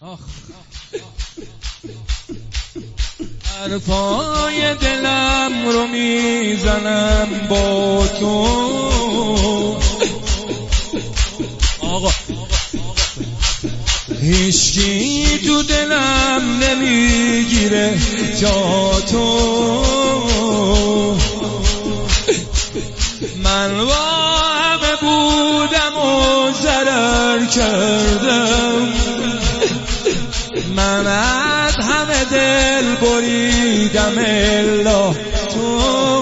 حرفای دلم رو میزنم با تو آقا، هیچکی تو دلم نمیگیره جا تو. من با همه بودم و ضرر کردم، من از همه دل بریدم الا تو.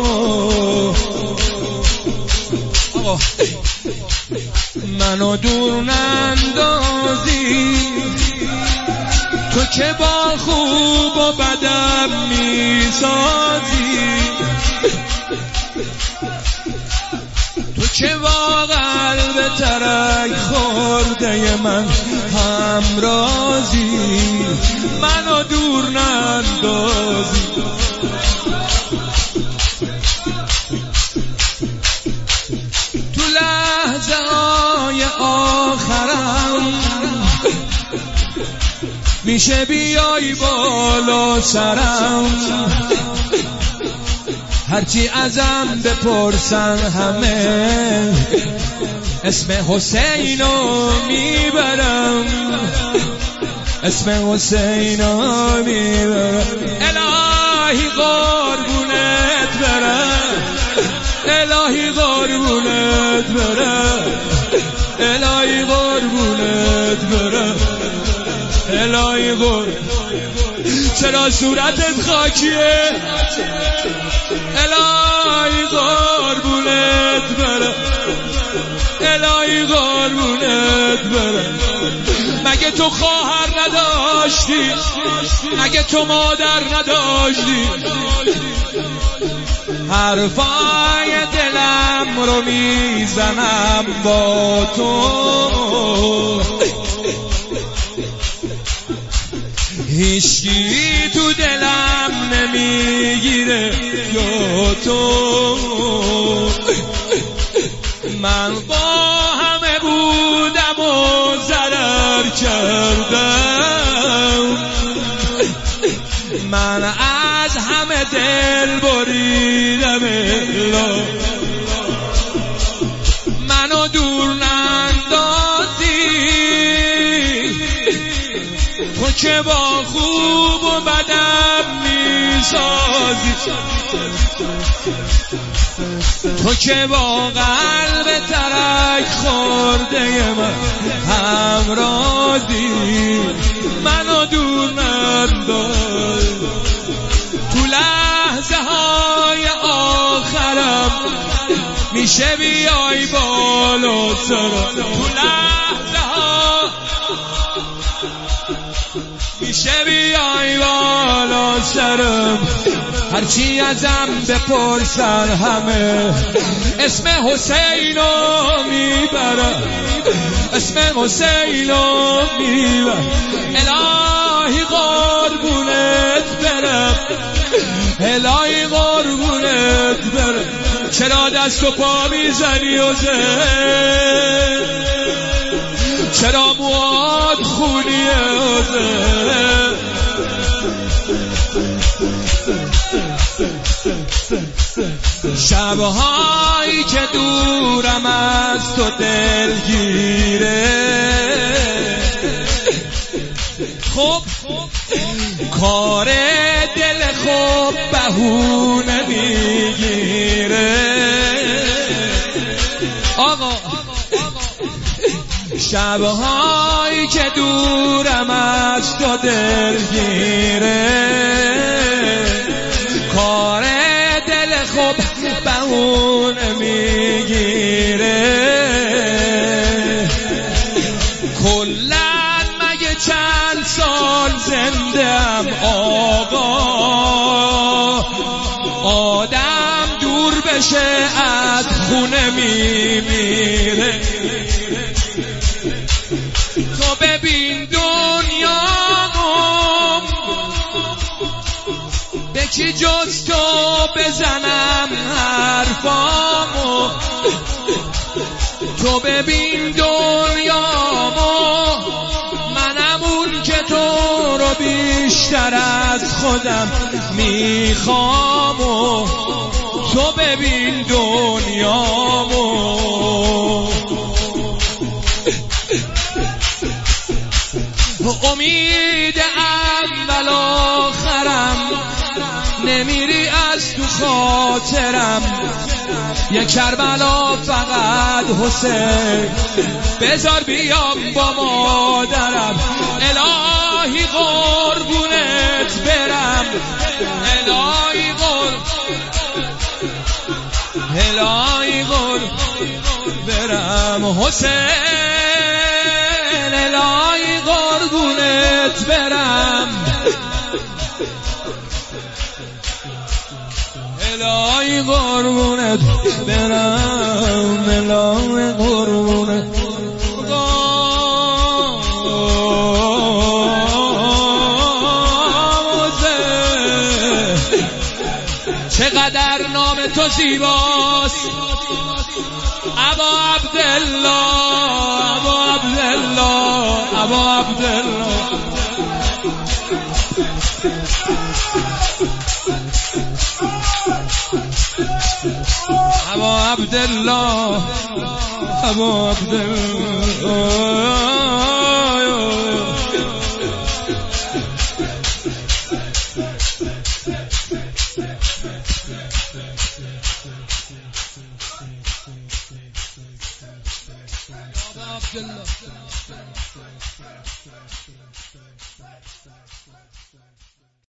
منو دور نندازی تو که با خوب و بدم میسازی، تو که با قلب ترک خورده من همرازی. منو دور نندازی، تو لحظه های آخرم میشه بیای بالا سرم، هرچی ازم بپرسن همه اسم حسینو میبرم، اسم حسینو میبرم. الهی قربونت برم، الهی قربونت برم، الهی قربونت برم، الهی قربونت. چرا صورتت خاکیه؟ الهی قربونت برم، الهی قربونت برم. مگه تو خواهر نداشتی؟ مگه تو مادر نداشتی؟ حرفای دلم رو میزنم با تو، هیچکی تو دلم نمیگیره یا تو. من با همه بودم و ضرر کردم، من از همه دل بریدم الا منو دور نندازی، تو که با خوب و بدم میسازی، تو که با قلب ترک خورده من همرازی. منو دور ننداز، تو لحظه های آخرم میشه بیای بالا سرم، تو لحظه ها میشه بیای بالا سرم، هرچی ازم بپرسن همه اسم حسینو میبرم، اسم حسینو میبرم. الهی قربونت برم، الهی قربونت برم. چرا دست و پا میزنی حسین؟ چرا مواد خونیه حسین؟ شبهایی که دورم از تو دلگیره، خب کار دل خوب بهونه میگیره. آقا شبهایی که دورم از تو دلگیره، کار دل خوب بهونه میگیره. کلن مگه چند سال زنده‌ام آقا، آدم دور بشه از خونه میمیره. تو ببین دنیامو به کی جز تو بزنم حرفامو، تو ببین دنیامو منم اون که تو بیشتر از خودم میخوام و تو ببین دنیامو. امید اول آخرم نمیری از تو خاطرم، یک کربلا فقط حسین بذار بیام با مادرم. الهی قربونت برم، الهی برم حسین، الهی قربونت برم، الهی قربونت برم، الهی قربونت چقدر نام تو زیباست ابا عبدالله، ابا عبدالله، ابا عبدالله. ابا عبدالله، ابا عبدالله. Abdullah.